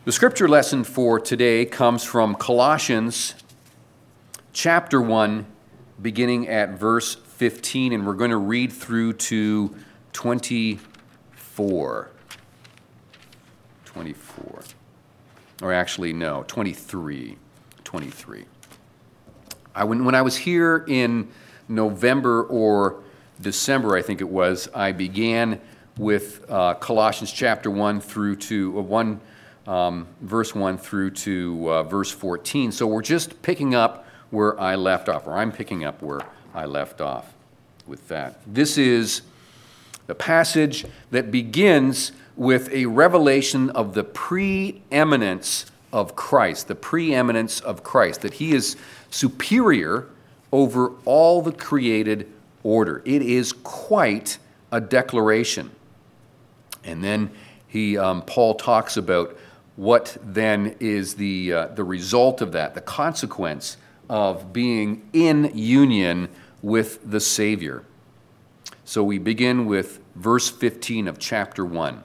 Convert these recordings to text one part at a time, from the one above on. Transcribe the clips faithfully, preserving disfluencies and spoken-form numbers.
The scripture lesson for today comes from Colossians chapter one, beginning at verse fifteen, and we're going to read through to twenty-four. twenty-four. Or actually, no, twenty-three. twenty-three. I, when, when I was here in November or December, I think it was, I began with uh, Colossians chapter one through to uh, one. Um, verse one through to uh, verse fourteen. So we're just picking up where I left off, or I'm picking up where I left off with that. This is the passage that begins with a revelation of the preeminence of Christ, the preeminence of Christ, that he is superior over all the created order. It is quite a declaration. And then he, um, Paul talks about what then is the uh, the result of that, the consequence of being in union with the Savior. So we begin with verse fifteen of chapter one.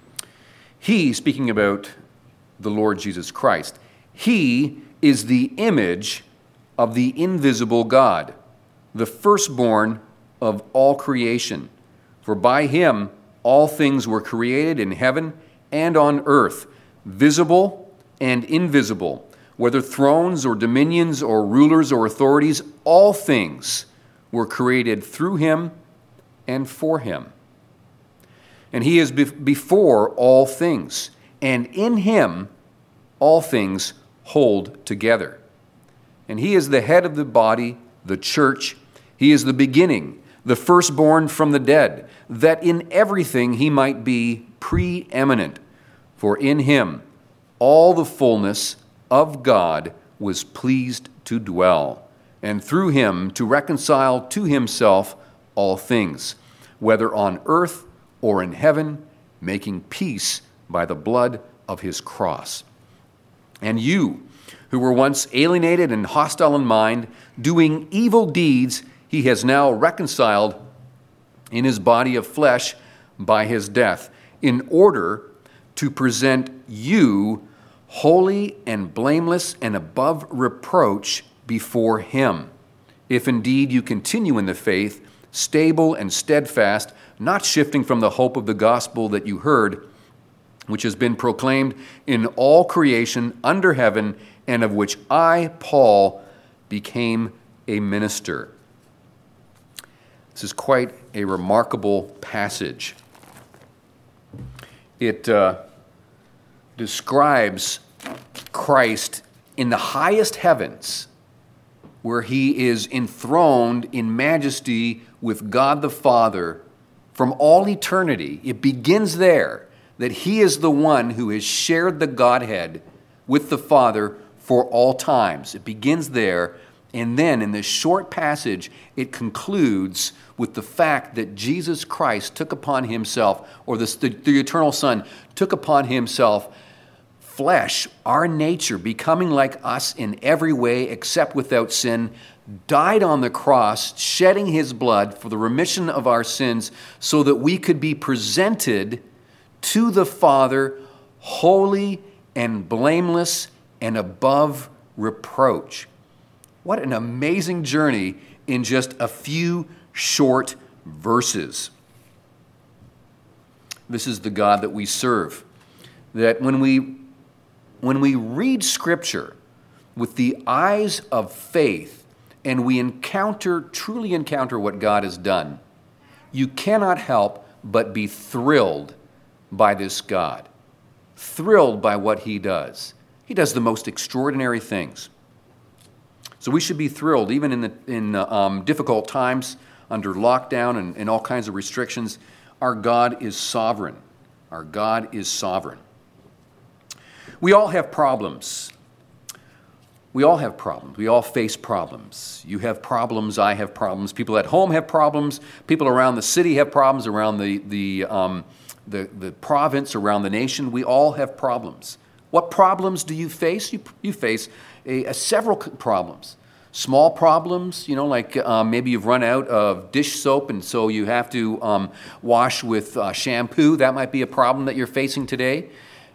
He, speaking about the Lord Jesus Christ, he is the image of the invisible God, the firstborn of all creation. For by him all things were created in heaven and on earth, visible and invisible, whether thrones or dominions or rulers or authorities, all things were created through him and for him. And he is be- before all things, and in him all things hold together. And he is the head of the body, the church. He is the beginning, the firstborn from the dead, that in everything he might be preeminent. For in him all the fullness of God was pleased to dwell, and through him to reconcile to himself all things, whether on earth or in heaven, making peace by the blood of his cross. And you, who were once alienated and hostile in mind, doing evil deeds, he has now reconciled in his body of flesh by his death, in order to present you holy and blameless and above reproach before him. If indeed you continue in the faith, stable and steadfast, not shifting from the hope of the gospel that you heard, which has been proclaimed in all creation under heaven, and of which I, Paul, became a minister. This is quite a remarkable passage. It uh, describes Christ in the highest heavens, where he is enthroned in majesty with God the Father from all eternity. It begins there, that he is the one who has shared the Godhead with the Father for all times. It begins there, and then in this short passage, it concludes with the fact that Jesus Christ took upon himself, or the, the, the eternal Son took upon himself flesh, our nature, becoming like us in every way except without sin, died on the cross, shedding his blood for the remission of our sins so that we could be presented to the Father holy and blameless and above reproach. What an amazing journey in just a few short verses. This is the God that we serve. That when we when we read Scripture with the eyes of faith and we encounter, truly encounter what God has done, you cannot help but be thrilled by this God. Thrilled by what he does. He does the most extraordinary things. So we should be thrilled, even in the in um, difficult times, under lockdown and, and all kinds of restrictions. Our God is sovereign. Our God is sovereign. We all have problems. We all have problems. We all face problems. You have problems. I have problems. People at home have problems. People around the city have problems. Around the the um, the, the province, around the nation, we all have problems. What problems do you face? You you face a, a several problems. Small problems, you know, like um, maybe you've run out of dish soap and so you have to um, wash with uh, shampoo. That might be a problem that you're facing today.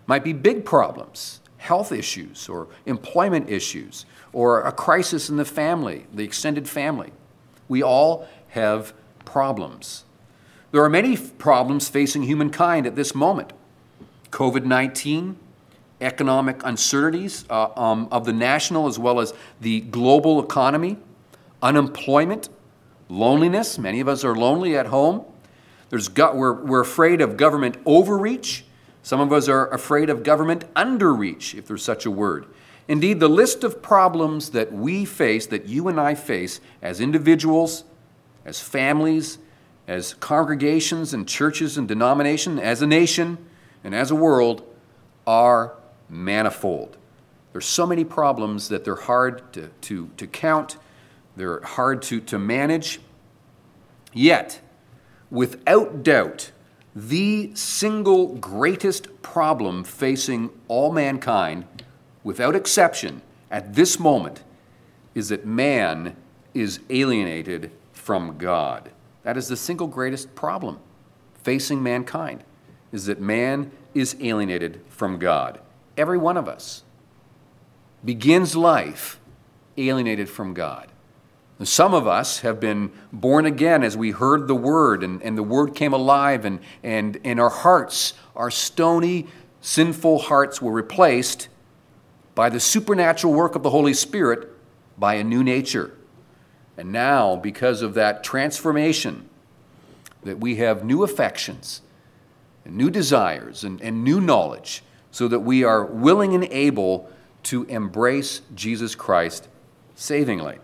Might be big problems, health issues or employment issues, or a crisis in the family, the extended family. We all have problems. There are many problems facing humankind at this moment. covid nineteen, economic uncertainties uh, um, of the national as well as the global economy, unemployment, loneliness. Many of us are lonely at home. There's go- we're, we're afraid of government overreach. Some of us are afraid of government underreach, if there's such a word. Indeed, the list of problems that we face, that you and I face as individuals, as families, as congregations and churches and denominations, as a nation and as a world, are manifold. There's so many problems that they're hard to, to, to count, they're hard to, to manage. Yet, without doubt, the single greatest problem facing all mankind, without exception, at this moment, is that man is alienated from God. That is the single greatest problem facing mankind, is that man is alienated from God. Every one of us begins life alienated from God. Some of us have been born again as we heard the word, and, and the word came alive, and, and, and our hearts, our stony, sinful hearts were replaced by the supernatural work of the Holy Spirit by a new nature. And now, because of that transformation, that we have new affections, and new desires, and, and new knowledge, so that we are willing and able to embrace Jesus Christ savingly.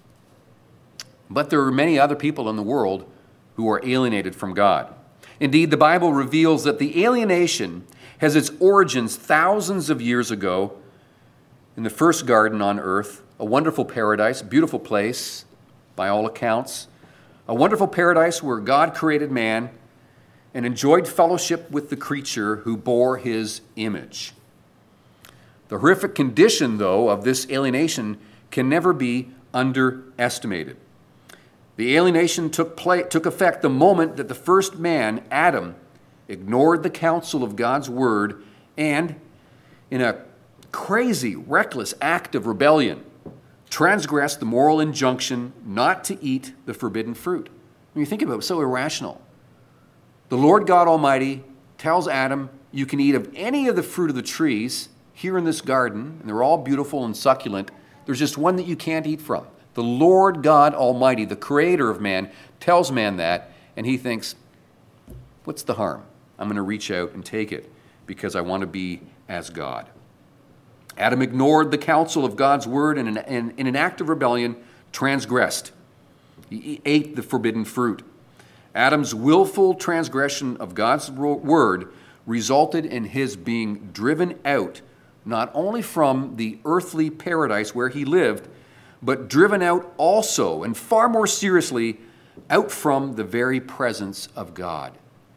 But there are many other people in the world who are alienated from God. Indeed, the Bible reveals that the alienation has its origins thousands of years ago in the first garden on earth, a wonderful paradise, beautiful place by all accounts, a wonderful paradise where God created man and enjoyed fellowship with the creature who bore his image. The horrific condition, though, of this alienation can never be underestimated. The alienation took place, took effect the moment that the first man, Adam, ignored the counsel of God's word and, in a crazy, reckless act of rebellion, transgressed the moral injunction not to eat the forbidden fruit. When you think about it, it's so irrational. The Lord God Almighty tells Adam, you can eat of any of the fruit of the trees here in this garden, and they're all beautiful and succulent. There's just one that you can't eat from. The Lord God Almighty, the creator of man, tells man that, and he thinks, what's the harm? I'm going to reach out and take it because I want to be as God. Adam ignored the counsel of God's word and in, in an act of rebellion transgressed. He ate the forbidden fruit. Adam's willful transgression of God's word resulted in his being driven out not only from the earthly paradise where he lived, but driven out also, and far more seriously, out from the very presence of God.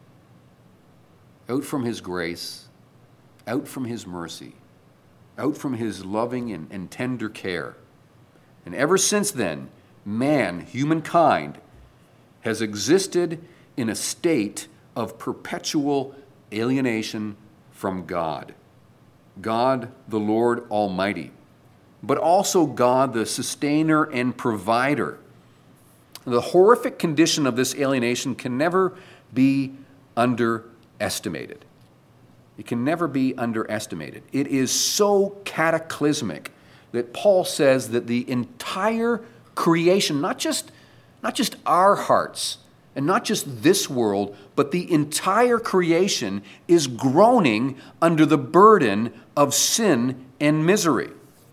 Out from his grace, out from his mercy, out from his loving and, and tender care. And ever since then, man, humankind, has existed in a state of perpetual alienation from God. God, the Lord Almighty, but also God, the sustainer and provider. The horrific condition of this alienation can never be underestimated. It can never be underestimated. It is so cataclysmic that Paul says that the entire creation, not just, not just our hearts, and not just this world, but the entire creation is groaning under the burden of sin and misery.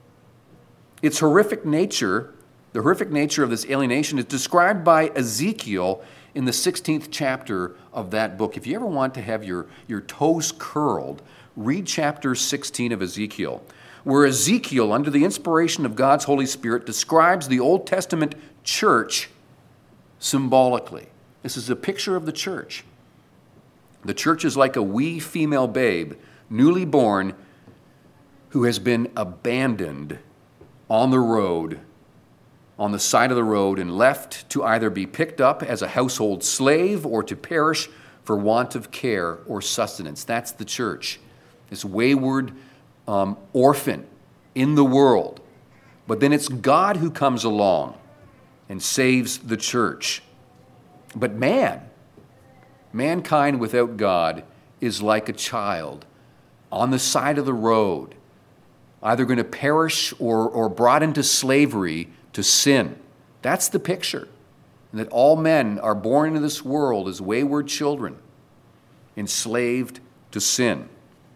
Its horrific nature, the horrific nature of this alienation is described by Ezekiel in the sixteenth chapter of that book. If you ever want to have your, your toes curled, read chapter sixteen of Ezekiel, where Ezekiel, under the inspiration of God's Holy Spirit, describes the Old Testament church symbolically. This is a picture of the church. The church is like a wee female babe, newly born, who has been abandoned on the road, on the side of the road, and left to either be picked up as a household slave or to perish for want of care or sustenance. That's the church. this wayward um, orphan in the world. But then it's God who comes along and saves the church. But man, mankind without God is like a child on the side of the road, either going to perish or, or brought into slavery to sin. That's the picture. And that all men are born into this world as wayward children, enslaved to sin.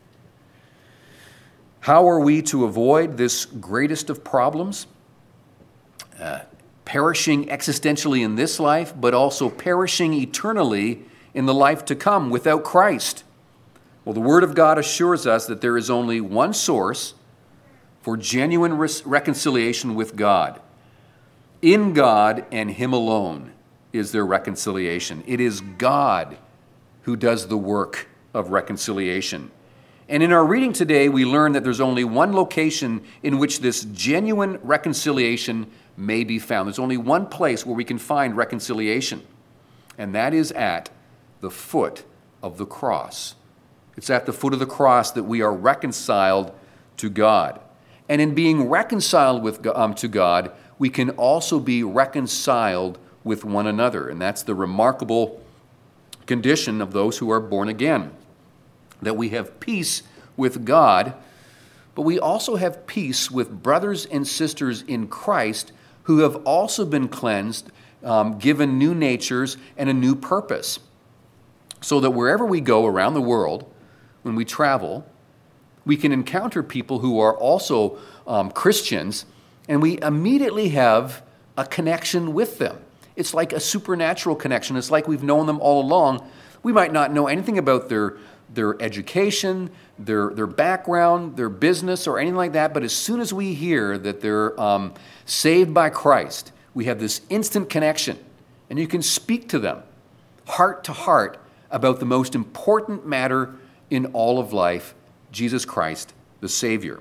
How are we to avoid this greatest of problems? Uh, perishing existentially in this life, but also perishing eternally in the life to come without Christ. Well, the Word of God assures us that there is only one source for genuine re- reconciliation with God. In God and Him alone is there reconciliation. It is God who does the work of reconciliation. And in our reading today, we learn that there's only one location in which this genuine reconciliation may be found. There's only one place where we can find reconciliation, and that is at the foot of the cross. It's at the foot of the cross that we are reconciled to God. And in being reconciled with, um, to God, we can also be reconciled with one another. And that's the remarkable condition of those who are born again, that we have peace with God, but we also have peace with brothers and sisters in Christ who have also been cleansed, um, given new natures and a new purpose. So that wherever we go around the world, when we travel, we can encounter people who are also um, Christians, and we immediately have a connection with them. It's like a supernatural connection. It's like we've known them all along. We might not know anything about their, their education, their, their background, their business, or anything like that, but as soon as we hear that they're um, saved by Christ, we have this instant connection, and you can speak to them heart to heart about the most important matter in all of life, Jesus Christ, the Savior.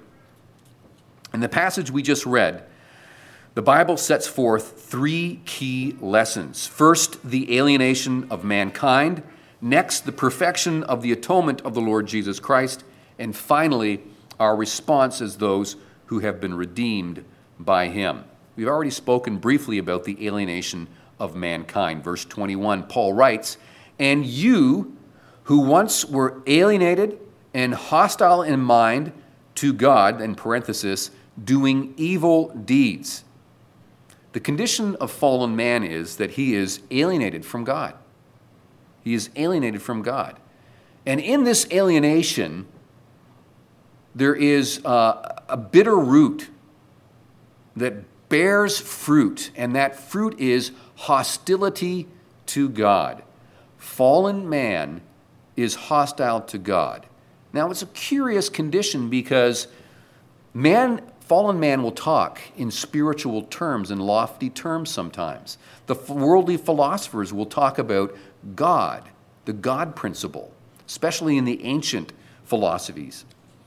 In the passage we just read, the Bible sets forth three key lessons. First, the alienation of mankind. Next, the perfection of the atonement of the Lord Jesus Christ. And finally, our response as those who have been redeemed by Him. We've already spoken briefly about the alienation of mankind. Verse twenty-one, Paul writes, "And you, who once were alienated and hostile in mind to God," in parenthesis, "doing evil deeds." The condition of fallen man is that he is alienated from God. He is alienated from God. And in this alienation, there is uh, a bitter root that bears fruit, and that fruit is hostility to God. Fallen man is hostile to God. Now, it's a curious condition because man, fallen man will talk in spiritual terms, in lofty terms sometimes. The worldly philosophers will talk about God, the God principle, especially in the ancient philosophies.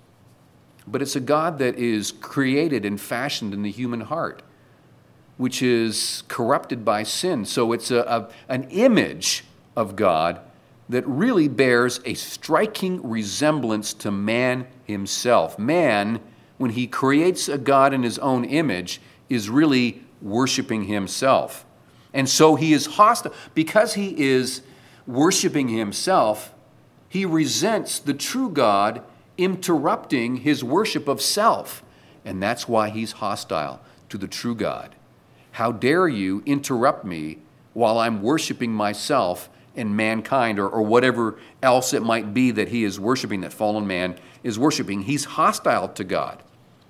But it's a God that is created and fashioned in the human heart, which is corrupted by sin. So it's a, a, an image of God that really bears a striking resemblance to man himself. Man, when he creates a God in his own image, is really worshiping himself. And so he is hostile. Because he is worshiping himself, he resents the true God interrupting his worship of self. And that's why he's hostile to the true God. How dare you interrupt me while I'm worshiping myself and mankind, or, or whatever else it might be that he is worshiping, that fallen man is worshiping. He's hostile to God.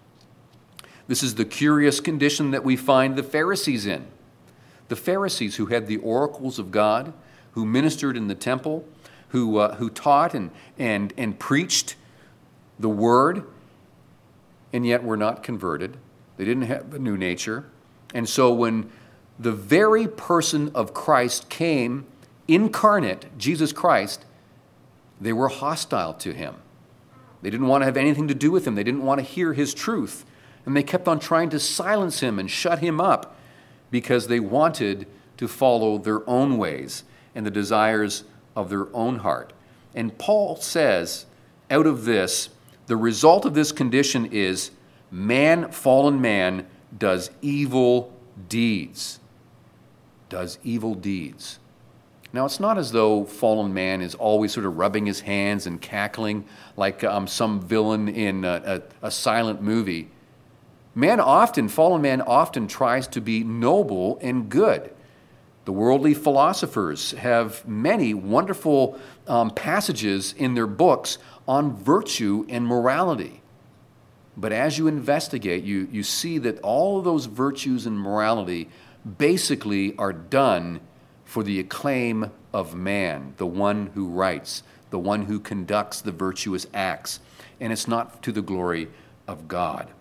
This is the curious condition that we find the Pharisees in. The Pharisees who had the oracles of God, who ministered in the temple, who, uh, who taught and, and, and preached the word, and yet were not converted. They didn't have the new nature. And so when the very person of Christ came incarnate, Jesus Christ, they were hostile to him. They didn't want to have anything to do with him. They didn't want to hear his truth. And they kept on trying to silence him and shut him up because they wanted to follow their own ways and the desires of their own heart. And Paul says, out of this, The result of this condition is man, fallen man, does evil deeds. Does evil deeds. Now, it's not as though fallen man is always sort of rubbing his hands and cackling like um, some villain in a, a, a silent movie. Man often, fallen man often tries to be noble and good. The worldly philosophers have many wonderful um, passages in their books on virtue and morality. But as you investigate, you, you see that all of those virtues and morality basically are done for the acclaim of man, the one who writes, the one who conducts the virtuous acts, and it's not to the glory of God.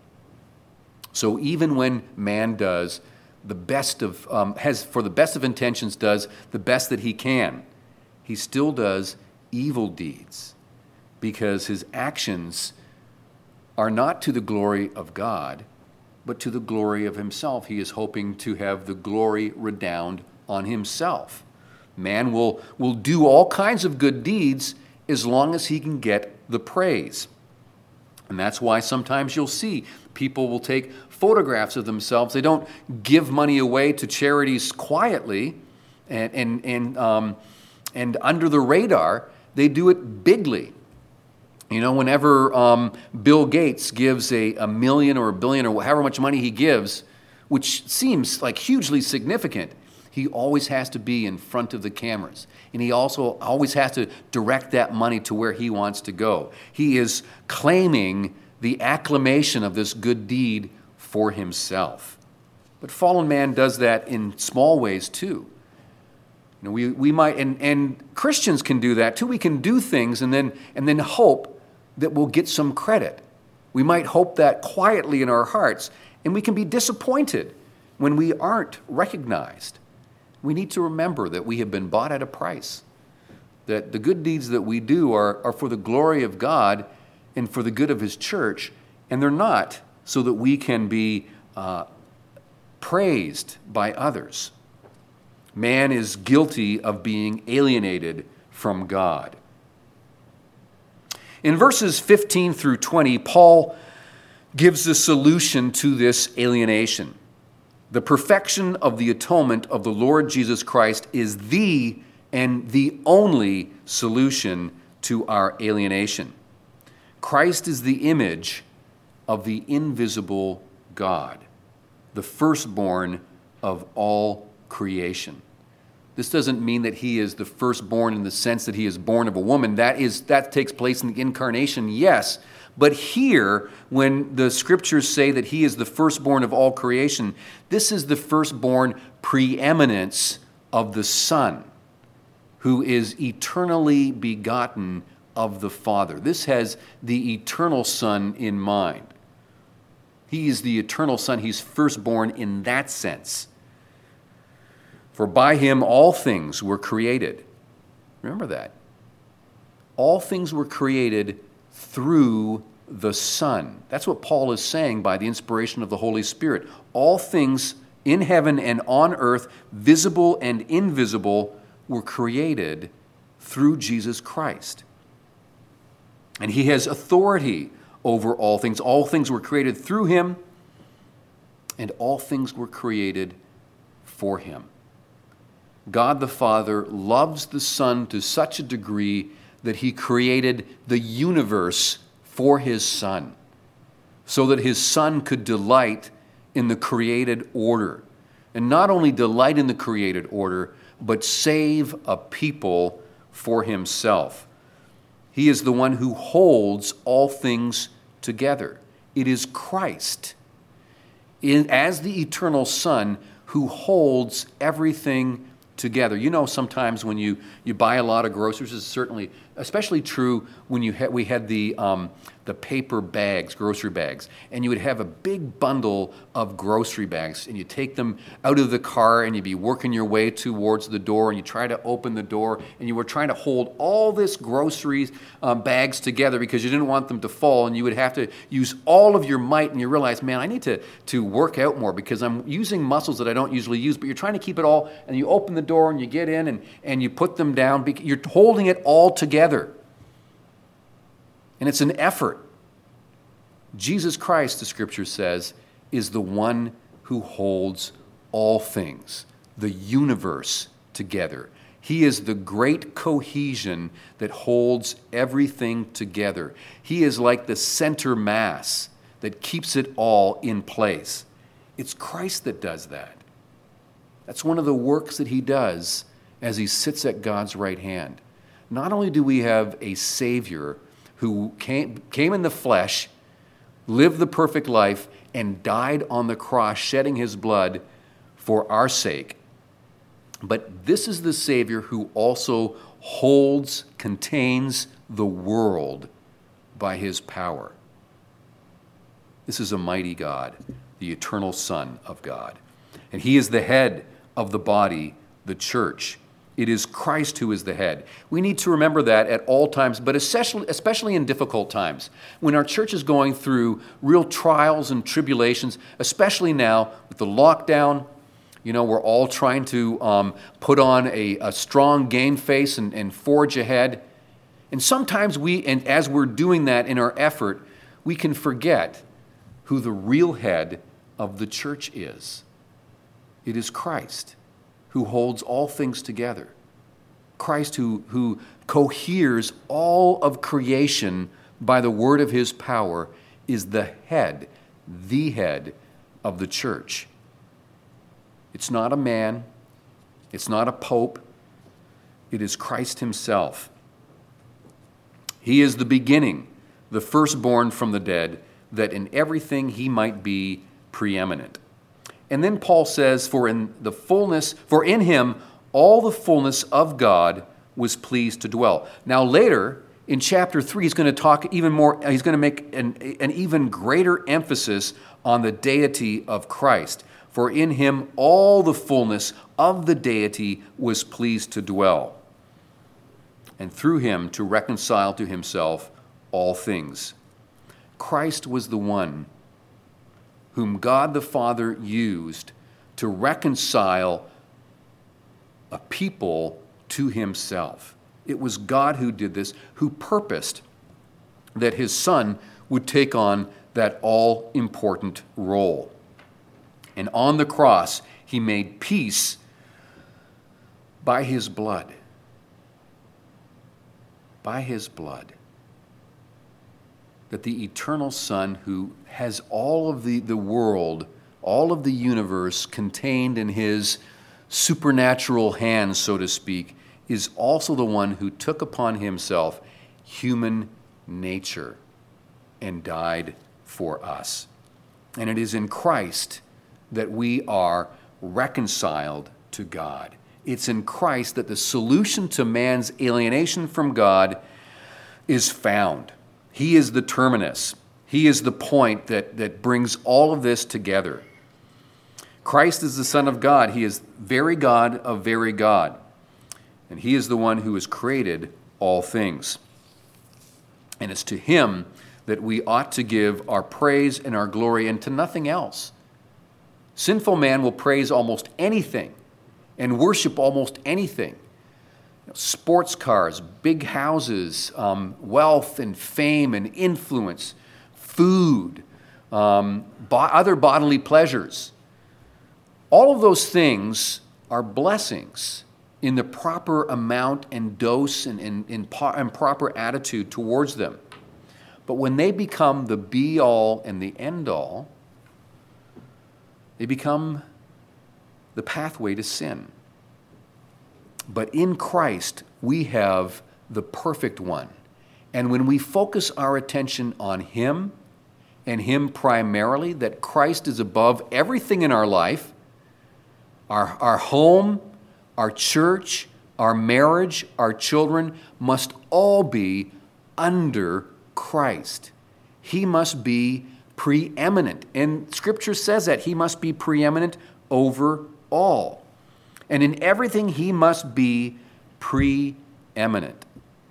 So even when man does the best of, um, has for the best of intentions, does the best that he can, he still does evil deeds because his actions are not to the glory of God, but to the glory of himself. He is hoping to have the glory redound on himself. Man will, will do all kinds of good deeds as long as he can get the praise. And that's why sometimes you'll see people will take photographs of themselves. They don't give money away to charities quietly and, and, and, um, and under the radar. They do it bigly. You know, whenever um, Bill Gates gives a, a million or a billion or however much money he gives, which seems like hugely significant, he always has to be in front of the cameras. And he also always has to direct that money to where he wants to go. He is claiming the acclamation of this good deed for himself. But fallen man does that in small ways too. You know, we, we might, and, and Christians can do that too. We can do things and then, and then hope that we'll get some credit. We might hope that quietly in our hearts, and we can be disappointed when we aren't recognized. We need to remember that we have been bought at a price, that the good deeds that we do are, are for the glory of God and for the good of His church, and they're not so that we can be uh, praised by others. Man is guilty of being alienated from God. In verses fifteen through twenty, Paul gives the solution to this alienation. The perfection of the atonement of the Lord Jesus Christ is the and the only solution to our alienation. Christ is the image of the invisible God, the firstborn of all creation. This doesn't mean that he is the firstborn in the sense that he is born of a woman. That is, that takes place in the incarnation, yes. But here, when the scriptures say that he is the firstborn of all creation, this is the firstborn preeminence of the Son, who is eternally begotten of the Father. This has the eternal Son in mind. He is the eternal Son. He's firstborn in that sense. For by him all things were created. Remember that. All things were created through the Son. That's what Paul is saying by the inspiration of the Holy Spirit. All things in heaven and on earth, visible and invisible, were created through Jesus Christ. And he has authority over all things. All things were created through him, and all things were created for him. God the Father loves the Son to such a degree that he created the universe for his Son, so that his Son could delight in the created order. And not only delight in the created order, but save a people for himself. He is the one who holds all things together. It is Christ, in, as the eternal Son, who holds everything together. You know, sometimes when you, you buy a lot of groceries, it's certainly, especially true when you had, we had the, um, the paper bags, grocery bags, and you would have a big bundle of grocery bags, and you take them out of the car, and you'd be working your way towards the door, and you try to open the door, and you were trying to hold all this groceries um, bags together because you didn't want them to fall, and you would have to use all of your might, and you realize, man, I need to, to work out more because I'm using muscles that I don't usually use, but you're trying to keep it all, and you open the door, and you get in, and, and you put them down. You're holding it all together. And it's an effort. Jesus Christ, the Scripture says, is the one who holds all things, the universe together. He is the great cohesion that holds everything together. He is like the center mass that keeps it all in place. It's Christ that does that. That's one of the works that he does as he sits at God's right hand. Not only do we have a Savior who came, came in the flesh, lived the perfect life, and died on the cross, shedding his blood for our sake, but this is the Savior who also holds, contains the world by his power. This is a mighty God, the eternal Son of God. And he is the head of the body, the church. It is Christ who is the head. We need to remember that at all times, but especially, especially in difficult times, when our church is going through real trials and tribulations, especially now with the lockdown. You know, we're all trying to um, put on a, a strong game face and, and forge ahead. And sometimes we, and as we're doing that in our effort, we can forget who the real head of the church is. It is Christ who holds all things together. Christ who, who coheres all of creation by the word of his power is the head, the head of the church. It's not a man. It's not a pope. It is Christ himself. He is the beginning, the firstborn from the dead, that in everything he might be preeminent. And then Paul says, for in the fullness, for in him all the fullness of God was pleased to dwell. Now later, in chapter three, he's going to talk even more, he's going to make an, an even greater emphasis on the deity of Christ. For in him all the fullness of the deity was pleased to dwell, and through him to reconcile to himself all things. Christ was the one whom God the Father used to reconcile a people to himself. It was God who did this, who purposed that his Son would take on that all-important role. And on the cross, he made peace by his blood. By his blood. That the eternal Son, who has all of the, the world, all of the universe contained in his supernatural hands, so to speak, is also the one who took upon himself human nature and died for us. And it is in Christ that we are reconciled to God. It's in Christ that the solution to man's alienation from God is found. He is the terminus. He is the point that, that brings all of this together. Christ is the Son of God. He is very God of very God. And he is the one who has created all things. And it's to him that we ought to give our praise and our glory, and to nothing else. Sinful man will praise almost anything and worship almost anything. You know, sports cars, big houses, um, wealth and fame and influence, food, um, bo- other bodily pleasures. All of those things are blessings in the proper amount and dose and, and, and, and proper attitude towards them. But when they become the be-all and the end-all, they become the pathway to sin. But in Christ, we have the perfect one. And when we focus our attention on him, and him primarily, that Christ is above everything in our life, our, our home, our church, our marriage, our children must all be under Christ. He must be preeminent. And Scripture says that he must be preeminent over all. And in everything, he must be preeminent.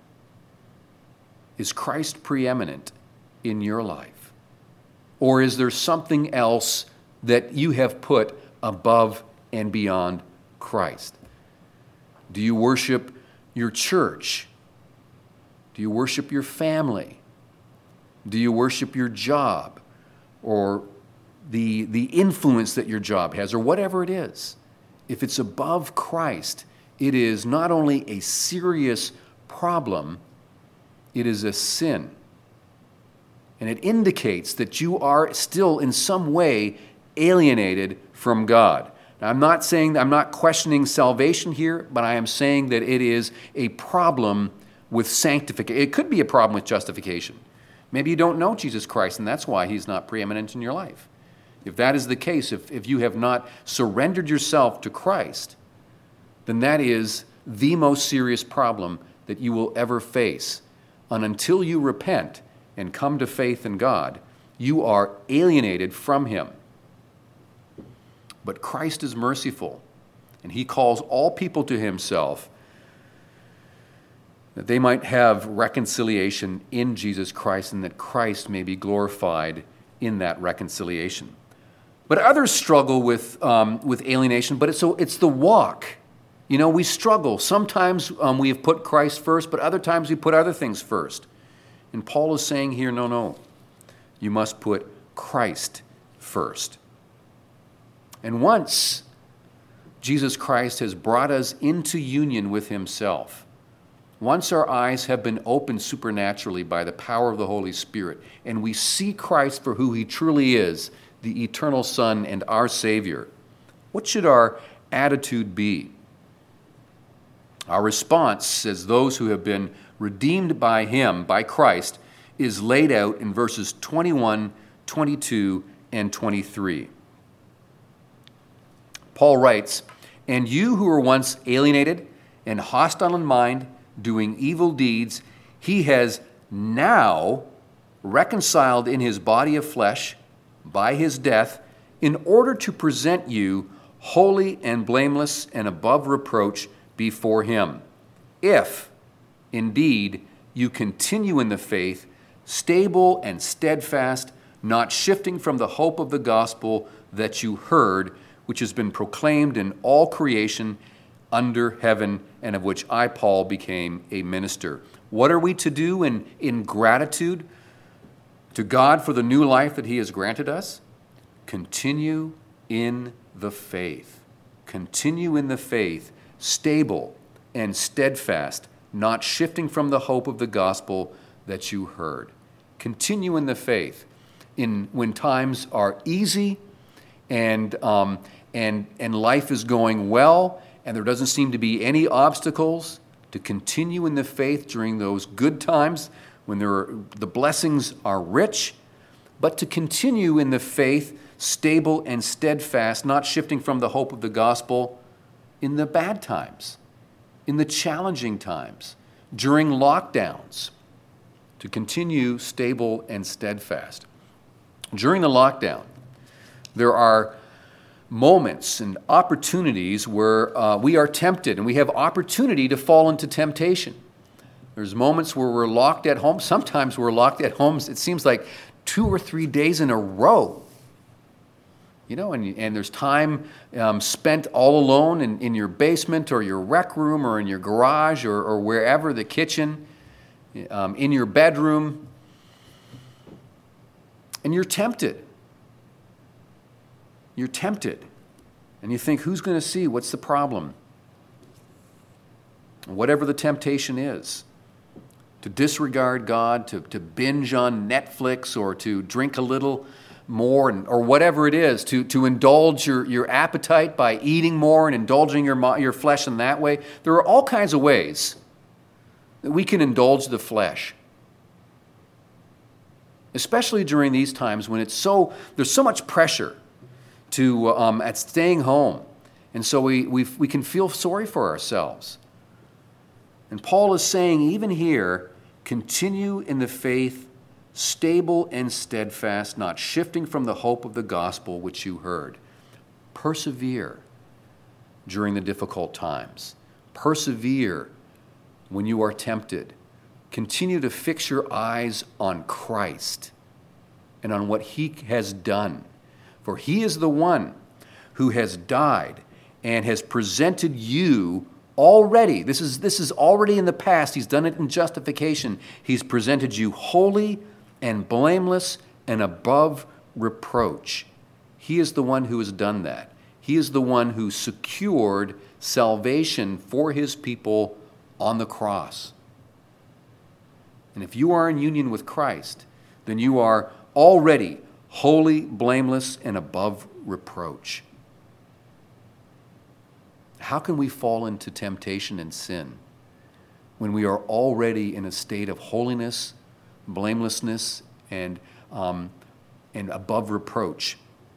Is Christ preeminent in your life? Or is there something else that you have put above and beyond Christ? Do you worship your church? Do you worship your family? Do you worship your job or the, the influence that your job has or whatever it is? If it's above Christ, it is not only a serious problem, it is a sin. And it indicates that you are still in some way alienated from God. Now, I'm not saying, I'm not questioning salvation here, but I am saying that it is a problem with sanctification. It could be a problem with justification. Maybe you don't know Jesus Christ, and that's why he's not preeminent in your life. If that is the case, if, if you have not surrendered yourself to Christ, then that is the most serious problem that you will ever face. And until you repent and come to faith in God, you are alienated from him. But Christ is merciful, and he calls all people to himself that they might have reconciliation in Jesus Christ and that Christ may be glorified in that reconciliation. But others struggle with, um, with alienation, but it's, so it's the walk. You know, we struggle. Sometimes um, we have put Christ first, but other times we put other things first. And Paul is saying here, no, no, you must put Christ first. And once Jesus Christ has brought us into union with himself, once our eyes have been opened supernaturally by the power of the Holy Spirit, and we see Christ for who he truly is, the eternal Son and our Savior, what should our attitude be? Our response as those who have been redeemed by him, by Christ, is laid out in verses twenty-one, twenty-two, and twenty-three. Paul writes, "And you who were once alienated and hostile in mind, doing evil deeds, he has now reconciled in his body of flesh by his death, in order to present you holy and blameless and above reproach before him. If, indeed, you continue in the faith, stable and steadfast, not shifting from the hope of the gospel that you heard, which has been proclaimed in all creation under heaven, and of which I, Paul, became a minister." What are we to do in, in gratitude to God for the new life that he has granted us? Continue in the faith. Continue in the faith, stable and steadfast, not shifting from the hope of the gospel that you heard. Continue in the faith in when times are easy and um, and and life is going well, and there doesn't seem to be any obstacles. To continue in the faith during those good times when there are, the blessings are rich, but to continue in the faith, stable and steadfast, not shifting from the hope of the gospel in the bad times, in the challenging times, during lockdowns, to continue stable and steadfast. During the lockdown, there are moments and opportunities where uh, we are tempted and we have opportunity to fall into temptation. There's moments where we're locked at home. Sometimes we're locked at home, it seems like two or three days in a row. You know, and, and there's time um, spent all alone in, in your basement or your rec room or in your garage or, or wherever, the kitchen, um, in your bedroom. And you're tempted. You're tempted. And you think, who's going to see? What's the problem? Whatever the temptation is. To disregard God, to, to binge on Netflix, or to drink a little more, and, or whatever it is, to, to indulge your, your appetite by eating more and indulging your, your flesh in that way. There are all kinds of ways that we can indulge the flesh. Especially during these times when it's so, there's so much pressure to um, at staying home. And so we, we we can feel sorry for ourselves. And Paul is saying, even here, continue in the faith, stable and steadfast, not shifting from the hope of the gospel which you heard. Persevere during the difficult times. Persevere when you are tempted. Continue to fix your eyes on Christ and on what he has done. For he is the one who has died and has presented you already. This is, this is already in the past. He's done it in justification. He's presented you holy and blameless and above reproach. He is the one who has done that. He is the one who secured salvation for his people on the cross. And if you are in union with Christ, then you are already holy, blameless, and above reproach. How can we fall into temptation and sin when we are already in a state of holiness, blamelessness, and, um, and above reproach?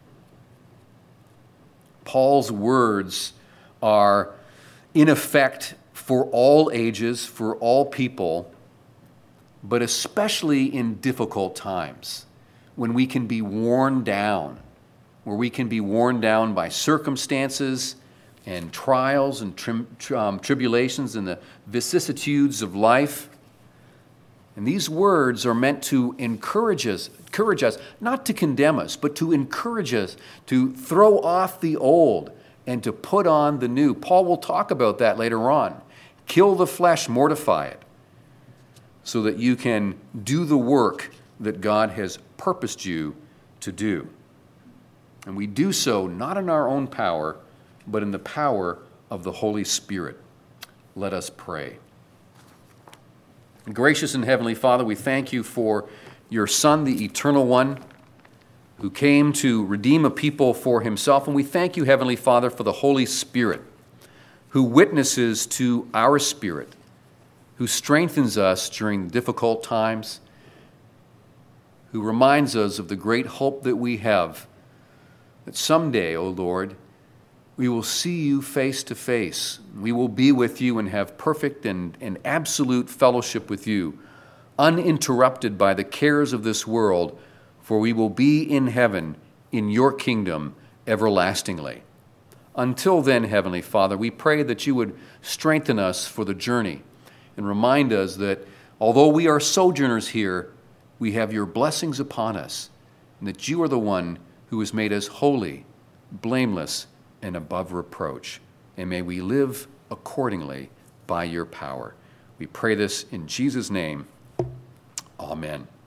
Paul's words are in effect for all ages, for all people, but especially in difficult times when we can be worn down, where we can be worn down by circumstances and trials and tri- um, tribulations and the vicissitudes of life. And these words are meant to encourage us, encourage us, not to condemn us, but to encourage us to throw off the old and to put on the new. Paul will talk about that later on. Kill the flesh, mortify it, so that you can do the work that God has purposed you to do. And we do so not in our own power, but in the power of the Holy Spirit. Let us pray. Gracious and Heavenly Father, we thank you for your Son, the Eternal One, who came to redeem a people for himself. And we thank you, Heavenly Father, for the Holy Spirit, who witnesses to our spirit, who strengthens us during difficult times, who reminds us of the great hope that we have, that someday, O Lord, we will see you face to face. We will be with you and have perfect and, and absolute fellowship with you, uninterrupted by the cares of this world, for we will be in heaven in your kingdom everlastingly. Until then, Heavenly Father, we pray that you would strengthen us for the journey and remind us that although we are sojourners here, we have your blessings upon us, and that you are the one who has made us holy, blameless, and above reproach. And may we live accordingly by your power. We pray this in Jesus' name. Amen.